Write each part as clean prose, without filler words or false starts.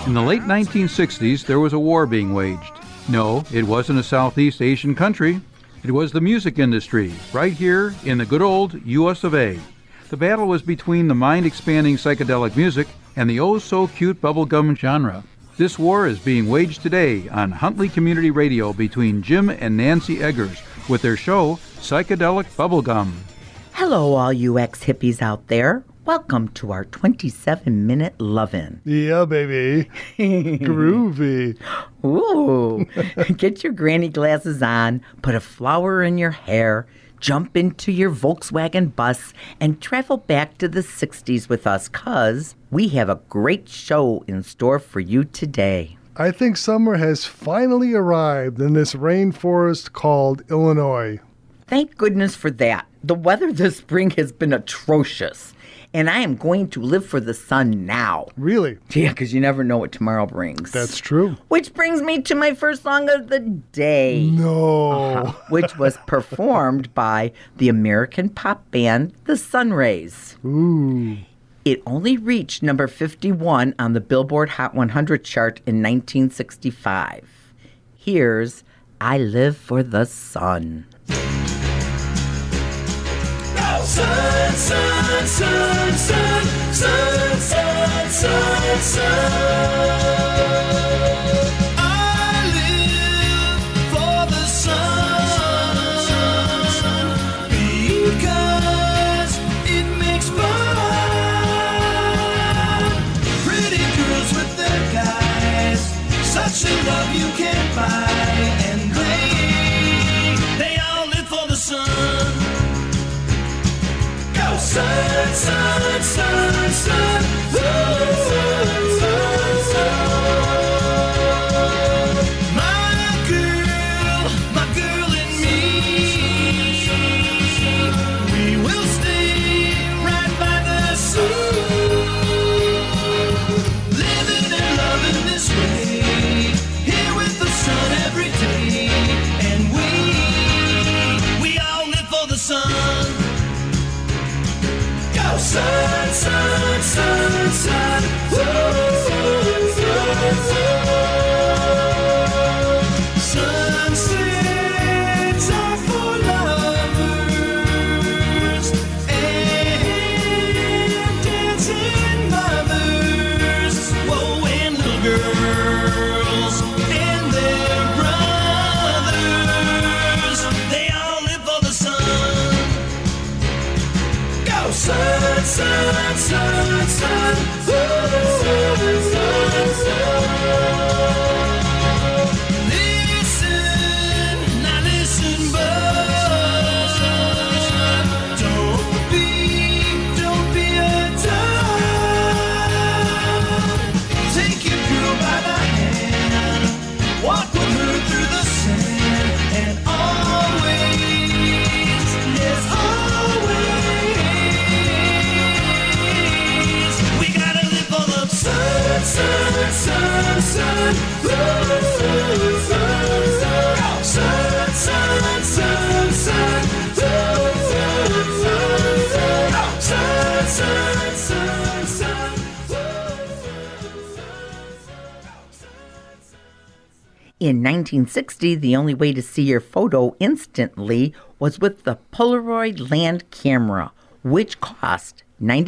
In the late 1960s, there was a war being waged. No, it wasn't a Southeast Asian country. It was the music industry, right here in the good old U.S. of A. The battle was between the mind-expanding psychedelic music and the oh-so-cute bubblegum genre. This war is being waged today on Huntley Community Radio between Jim and Nancy Eggers with their show, Psychedelic Bubblegum. Hello, all you ex-hippies out there. Welcome to our 27-minute love-in. Yeah, baby. Groovy. Ooh. Get your granny glasses on, put a flower in your hair, jump into your Volkswagen bus, and travel back to the 60s with us, 'cause we have a great show in store for you today. I think summer has finally arrived in this rainforest called Illinois. Thank goodness for that. The weather this spring has been atrocious, and I am going to live for the sun now. Really? Yeah, because you never know what tomorrow brings. That's true. Which brings me to my first song of the day. No. Which was performed by the American pop band The Sunrays. Ooh. It only reached number 51 on the Billboard Hot 100 chart in 1965. Here's I Live for the Sun. Sun, sun, sun, sun, sun, sun, sun, sun. I live for the sun because it makes fun. Pretty girls with their guys, such a love you can't buy, and they all live for the sun. Sun, sun, sun, sun, sun, sun, sun. My girl and me, we will stay right by the sun. Living and loving this way, here with the sun every day. And we all live for the sun. Sun, sun, sun, sun, sunsets are for lovers and dancing mothers. Whoa, and little girls and their brothers. They all live for the sun. Go sun. Sun, sun, sun, listen, now listen, bud. Don't be a dud. Take your girl by the hand, walk with her through the sand, and always, yes, always. Sun, sun, sun, sun, sun, sun, sun, sun, In 1960, the only way to see your photo instantly was with the Polaroid Land camera, which cost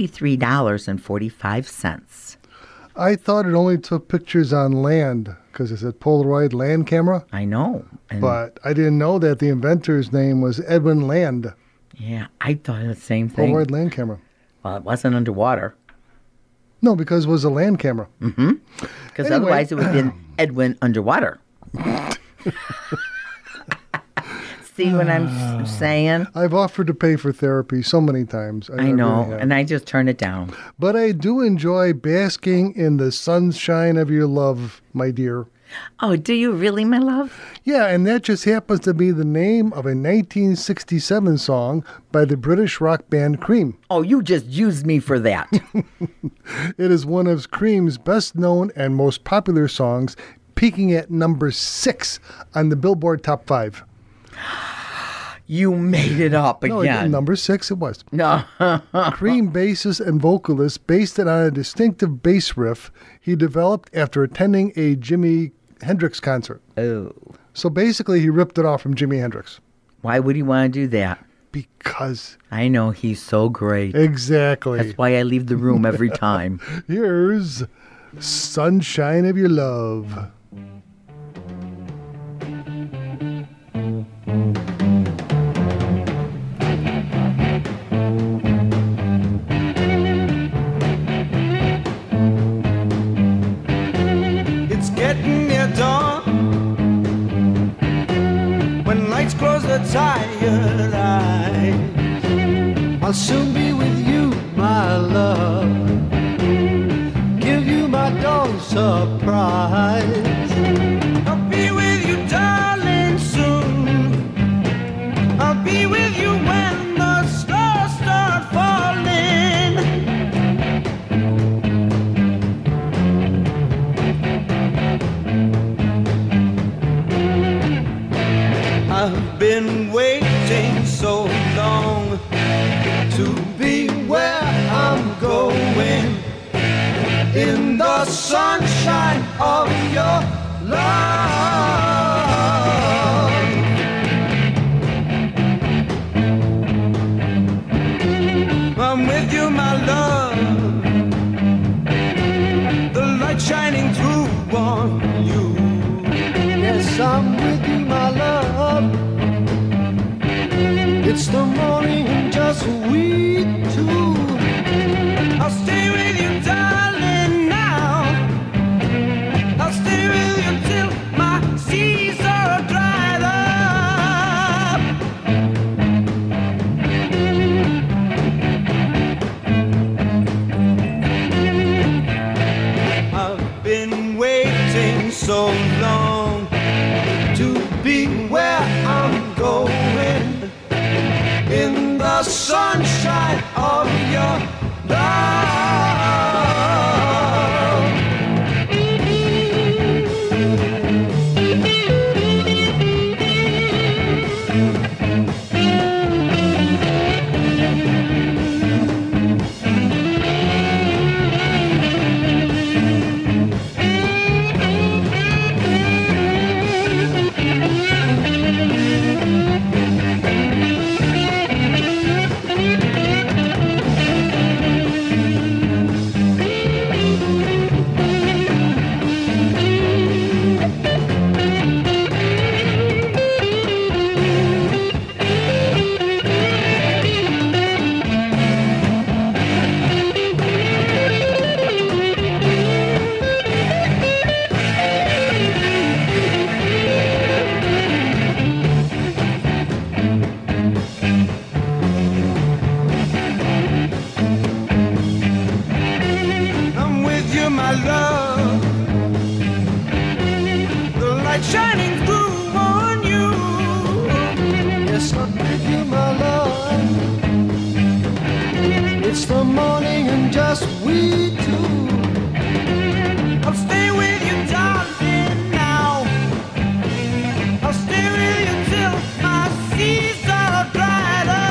$93.45. I thought it only took pictures on land because it said Polaroid Land camera. I know. But I didn't know that the inventor's name was Edwin Land. Yeah, I thought the same thing. Polaroid Land camera. Well, it wasn't underwater. No, because it was a land camera. Mm-hmm. Because otherwise it would have been Edwin underwater. See what I'm saying? I've offered to pay for therapy so many times. I know, and I just turn it down. But I do enjoy basking in the sunshine of your love, my dear. Oh, do you really, my love? Yeah, and that just happens to be the name of a 1967 song by the British rock band Cream. Oh, you just used me for that. It is one of Cream's best-known and most popular songs, peaking at number 6 on the Billboard Top 5. You made it up No, again. number 6 it was. No. Cream bassist and vocalist based it on a distinctive bass riff he developed after attending a Jimi Hendrix concert. Oh. So basically, he ripped it off from Jimi Hendrix. Why would he want to do that? Because. I know, he's so great. Exactly. That's why I leave the room every time. Here's Sunshine of Your Love. It's getting near dawn. When lights close the tired eyes, I'll soon be with you, my love. Give you my dawn surprise. I'll be with you, darling, soon. I'll be with you when the stars start falling. I've been waiting so long to be where I'm going, in the sunshine of your love. I'm with you, my love, the light shining through on you. Yes, I'm with you, my love. It's the morning and just we two. I'll stay with you, darling, now. I'll stay with you till my seas are dried up. I've been waiting so long to be where I'm going, in the sunshine of your love. I'm with you, my love, the light shining through on you. Yes, I'm with you, my love. It's the morning and just we two. I'll stay with you, darling, now. I'll stay with you till my seas are dried up.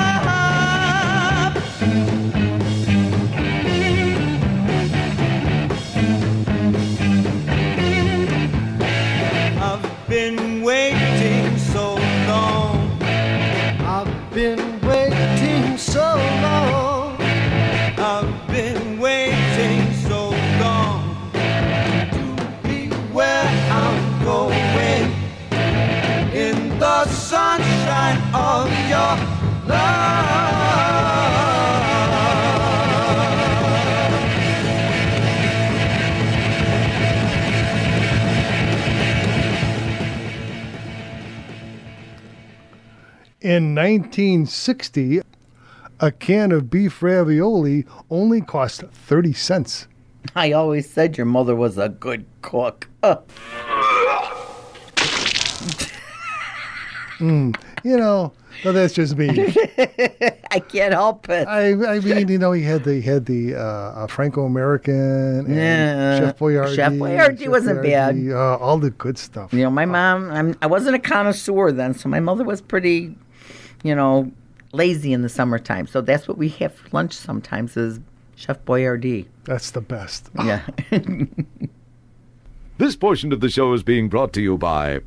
I've been waiting so long. I've been waiting so long. I've been waiting so long to be where I'm going, in the sunshine of your love. In 1960, a can of beef ravioli only cost 30 cents. I always said your mother was a good cook. You know, no, that's just me. I can't help it. I mean, you know, he had the Franco-American and Yeah. Chef Boyardee. Chef Boyardee wasn't bad. All the good stuff. You know, my mom, I wasn't a connoisseur then, so my mother was pretty, lazy in the summertime. So that's what we have for lunch sometimes is Chef Boyardee. That's the best. Yeah. This portion of the show is being brought to you by...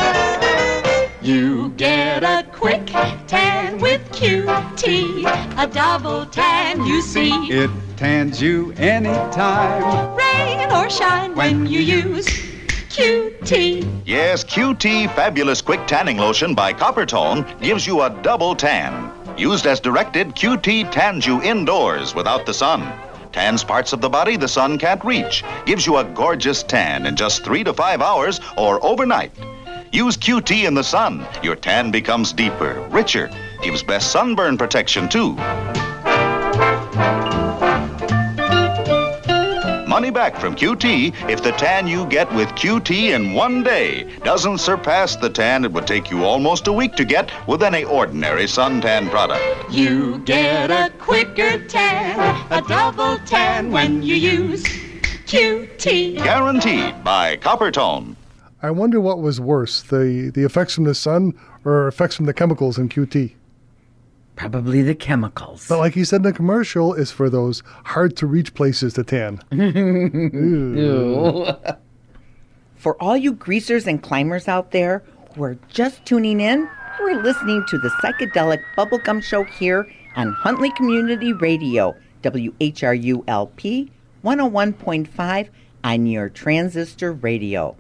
You get a quick tan with QT, a double tan, you see. It tans you anytime. Rain or shine when you use QT. Yes, QT Fabulous Quick Tanning Lotion by Coppertone gives you a double tan. Used as directed, QT tans you indoors without the sun. Tans parts of the body the sun can't reach. Gives you a gorgeous tan in just 3 to 5 hours or overnight. Use QT in the sun. Your tan becomes deeper, richer. Gives best sunburn protection, too. Money back from QT if the tan you get with QT in one day doesn't surpass the tan it would take you almost a week to get with any ordinary suntan product. You get a quicker tan, a double tan when you use QT. Guaranteed by Coppertone. I wonder what was worse, the effects from the sun or effects from the chemicals in QT. Probably the chemicals. But like you said in the commercial, is for those hard-to-reach places to tan. Ew. For all you greasers and climbers out there who are just tuning in, we're listening to the Psychedelic Bubblegum Show here on Huntley Community Radio, WHRULP 101.5 on your transistor radio.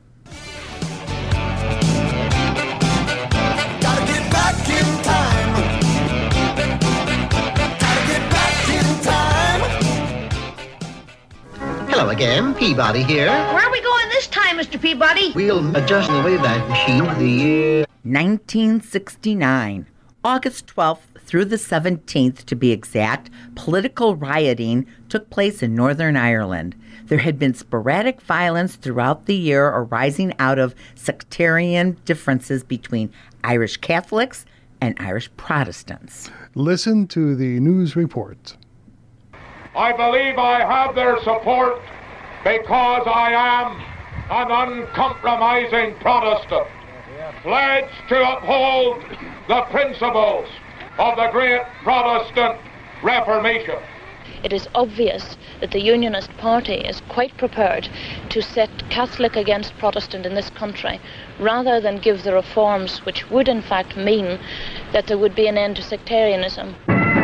Hello again, Peabody here. Where are we going this time, Mr. Peabody? We'll adjust the Wayback Machine to the year 1969. August 12th through the 17th, to be exact, political rioting took place in Northern Ireland. There had been sporadic violence throughout the year arising out of sectarian differences between Irish Catholics and Irish Protestants. Listen to the news report. I believe I have their support because I am an uncompromising Protestant, pledged to uphold the principles of the great Protestant Reformation. It is obvious that the Unionist Party is quite prepared to set Catholic against Protestant in this country, rather than give the reforms which would in fact mean that there would be an end to sectarianism.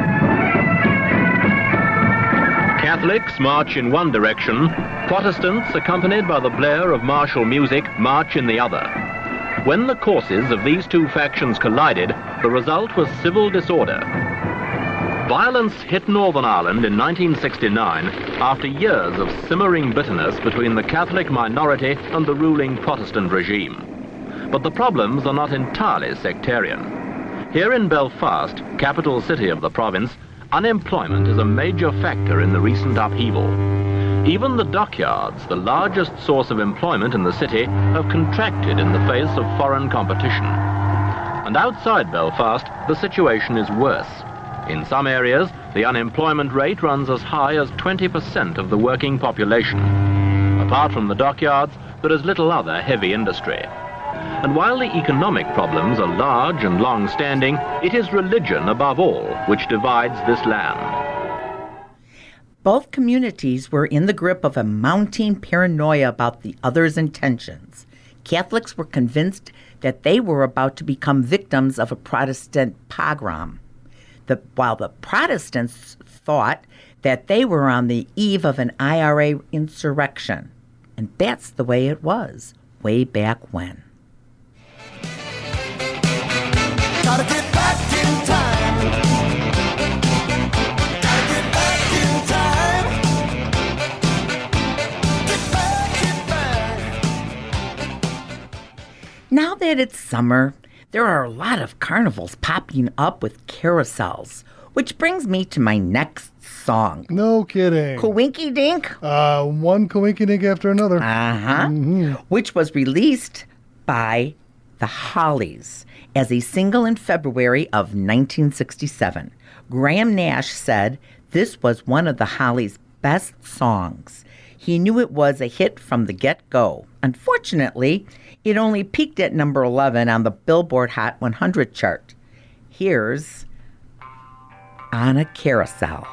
Catholics march in one direction, Protestants, accompanied by the blare of martial music, march in the other. When the courses of these two factions collided, the result was civil disorder. Violence hit Northern Ireland in 1969 after years of simmering bitterness between the Catholic minority and the ruling Protestant regime. But the problems are not entirely sectarian. Here in Belfast, capital city of the province, unemployment is a major factor in the recent upheaval. Even the dockyards, the largest source of employment in the city, have contracted in the face of foreign competition. And outside Belfast, the situation is worse. In some areas, the unemployment rate runs as high as 20% of the working population. Apart from the dockyards, there is little other heavy industry. And while the economic problems are large and long-standing, it is religion above all which divides this land. Both communities were in the grip of a mounting paranoia about the other's intentions. Catholics were convinced that they were about to become victims of a Protestant pogrom, while the Protestants thought that they were on the eve of an IRA insurrection. And that's the way it was, way back when. Gotta get back in time. Gotta get back in time. Get back. Now that it's summer, there are a lot of carnivals popping up with carousels, which brings me to my next song. No kidding. Coinky Dink? One Coinky Dink after another. Uh-huh. Mm-hmm. Which was released by the Hollies as a single in February of 1967. Graham Nash said this was one of the Hollies' best songs. He knew it was a hit from the get-go. Unfortunately, it only peaked at number 11 on the Billboard Hot 100 chart. here's On a Carousel.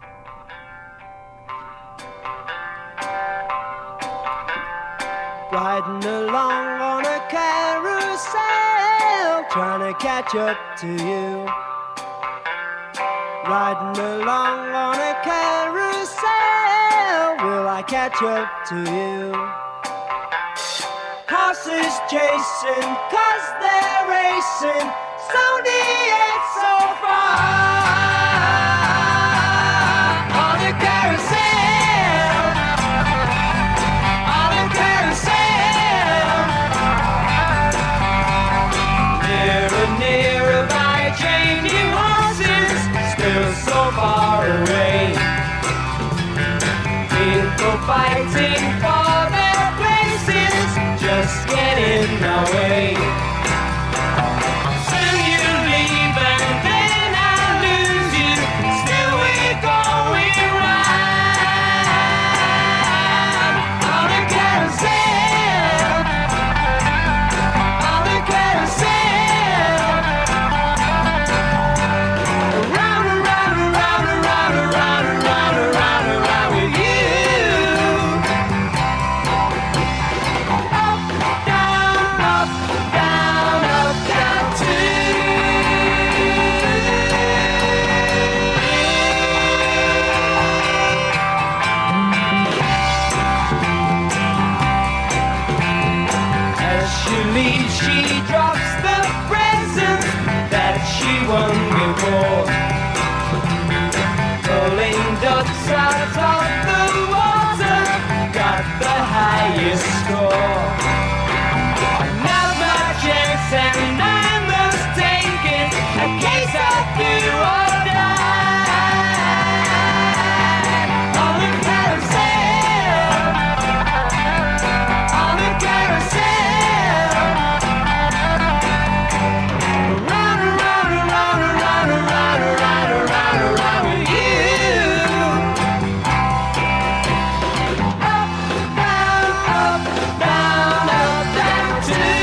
Riding along on a carousel, trying to catch up to you. Riding along on a carousel, will I catch up to you? Horses chasing, 'cause they're racing, slowly and so far. On a carousel, on a carousel. Nearer, nearer by changing horses, still so far away. People fighting for their places, just get in the way. Soon you leave and then I lose you, still we're going round. On a carousel, on a carousel. Round and round and round and round and round and round and round and round with you. Up, down, up, down, too. As she leaves, she drops the presents that she won before. Pulling ducks out of the water, got the highest score. Now my chance and I must take it, a case of do or die. On the carousel, on the carousel. Round and round and round and round and round and round and round and round with you. Up, down, too.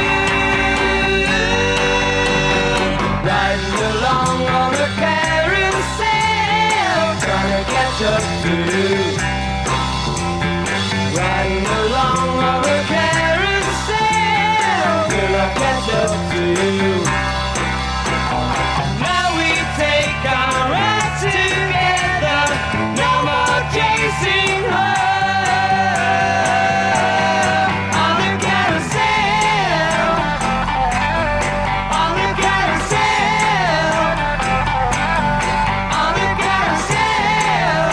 Riding along on a carousel, trying to catch up to you. Riding along on a carousel, will I catch up to you? Now we take our ride together, no more chasing her. On the carousel, on the carousel, on the carousel,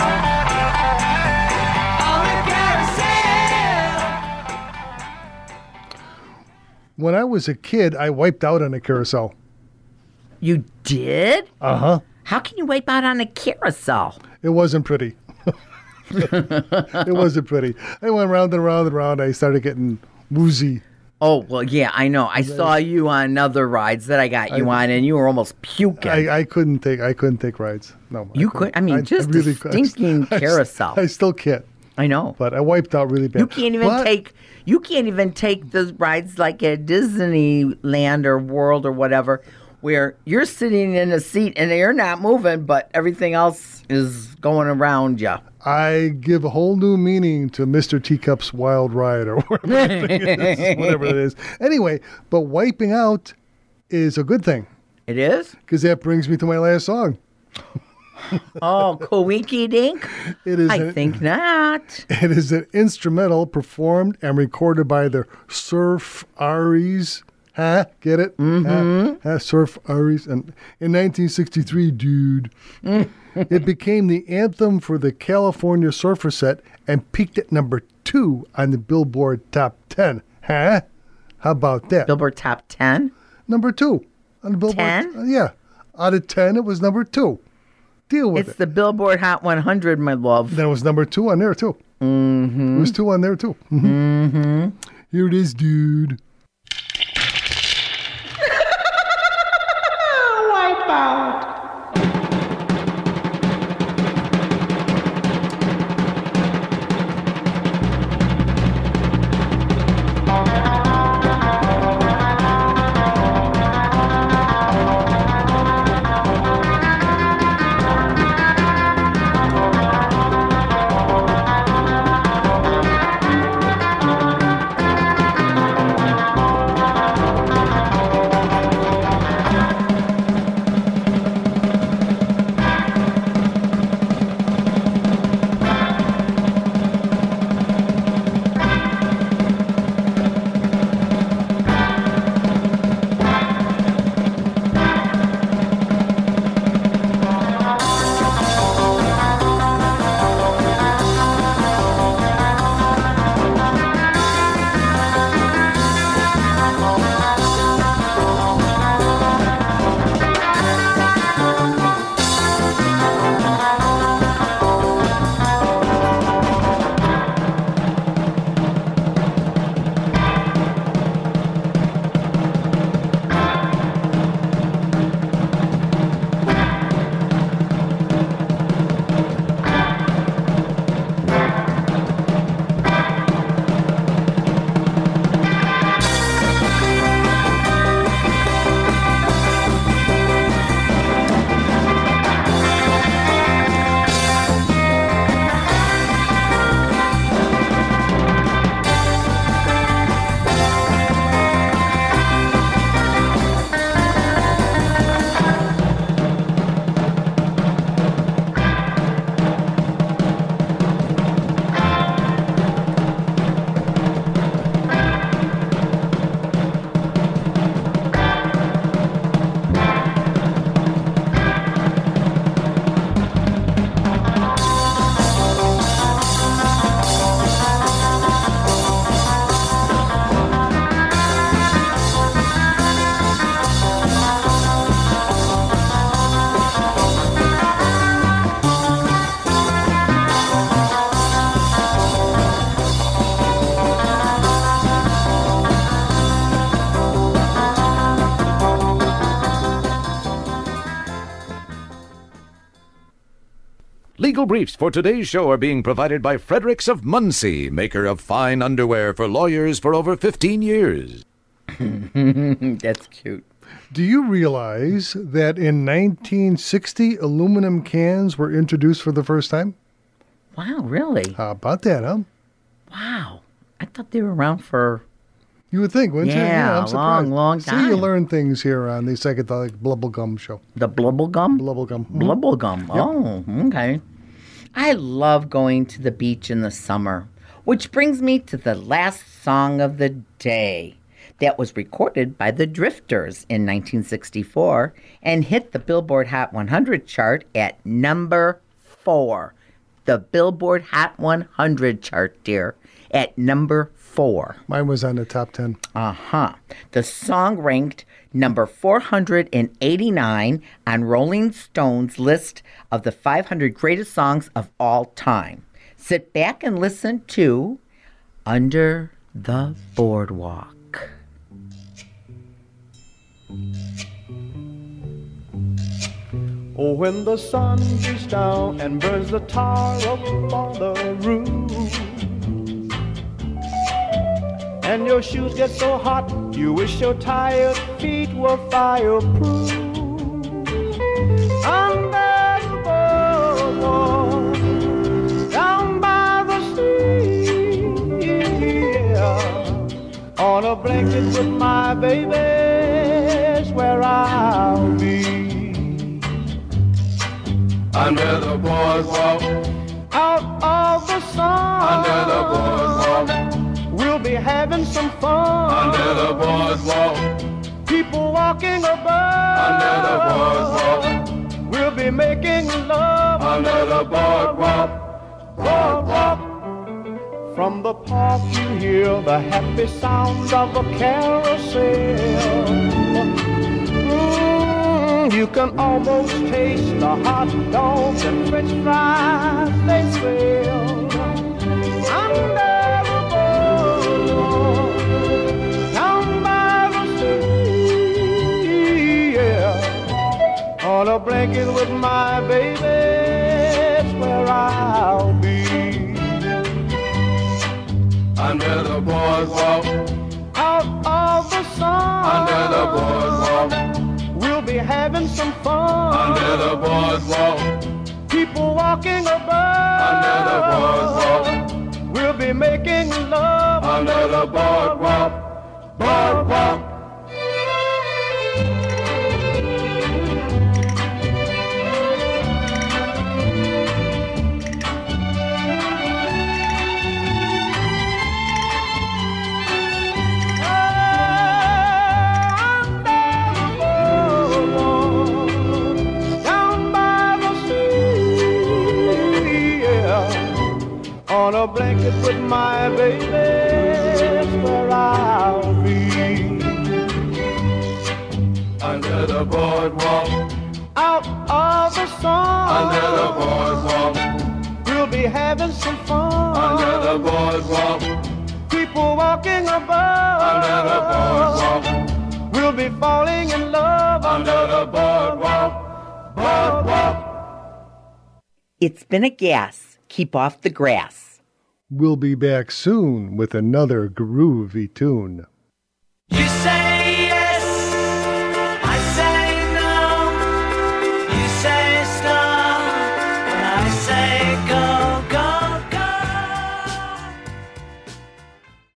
on the carousel. When I was a kid, I wiped out on a carousel. You did? Uh-huh. How can you wipe out on a carousel? It wasn't pretty. It wasn't pretty. I went round and round and round. I started getting woozy. Oh, well, yeah, I know. I saw you on other rides that I got you on, and you were almost puking. I couldn't take rides. No. You couldn't? I mean, just a stinking carousel. I still can't. I know. But I wiped out really bad. You can't even take the rides like at Disneyland or World or whatever, where you're sitting in a seat and you're not moving, but everything else is going around you. I give a whole new meaning to Mr. Teacup's Wild Ride or whatever it is. Anyway, but wiping out is a good thing. It is? Because that brings me to my last song. Oh, Coinky Dink? I think not. It is an instrumental performed and recorded by the Surf Aries. Huh? Get it? Mm-hmm. Surf Aries. And in 1963, dude. It became the anthem for the California Surfer Set and peaked at number 2 on the Billboard Top 10. Huh? How about that? Billboard Top 10? Number 2 on the Billboard. 10? Yeah. Out of 10, it was number 2. Deal with it. It's the Billboard Hot 100, my love. Then it was number 2 on there, too. Mm-hmm. It was 2 on there, too. Mm-hmm. Here it is, dude. Wipe out. Legal briefs for today's show are being provided by Fredericks of Muncie, maker of fine underwear for lawyers for over 15 years. That's cute. Do you realize that in 1960, aluminum cans were introduced for the first time? Wow, really? How about that, huh? Wow. I thought they were around for... You would think, wouldn't you? Yeah, I'm surprised. long See, time. you learn things here on the Psychedelic Blubblegum Show. The Blubblegum? Blubblegum. Blubblegum. Yep. Oh, okay. I love going to the beach in the summer, which brings me to the last song of the day. That was recorded by the Drifters in 1964 and hit the Billboard Hot 100 chart at number 4. The Billboard Hot 100 chart, dear, at number 4. Mine was on the top 10. Uh-huh. The song ranked number 489 on Rolling Stone's list of the 500 greatest songs of all time. Sit back and listen to Under the Boardwalk. Oh, when the sun beats down and burns the tar up on the roof, and your shoes get so hot, you wish your tired feet were fireproof. Under the boardwalk, down by the sea, yeah, on a blanket with my baby's where I'll be. Under the boardwalk, out of the sun, under the boardwalk, we'll be having some fun. Under the boardwalk, people walking above. Under the boardwalk, we'll be making love. Under the boardwalk, boardwalk. From the park you hear the happy sounds of a carousel. You can almost taste the hot dogs and french fries they sell. Under the boardwalk, down by the sea, yeah, on a blanket with my baby, it's where I'll be. under the boardwalk, out of the sun, under the boardwalk, we'll be having some fun. under the boardwalk, people walking above. under the boardwalk, we'll be making love. under the boardwalk, boardwalk. On a blanket with my baby, that's where I'll be. Under the boardwalk, out of the sun, under the boardwalk, we'll be having some fun. under the boardwalk, people walking above. under the boardwalk, we'll be falling in love. under the boardwalk, boardwalk. It's been a gas. Keep off the grass. We'll be back soon with another groovy tune. You say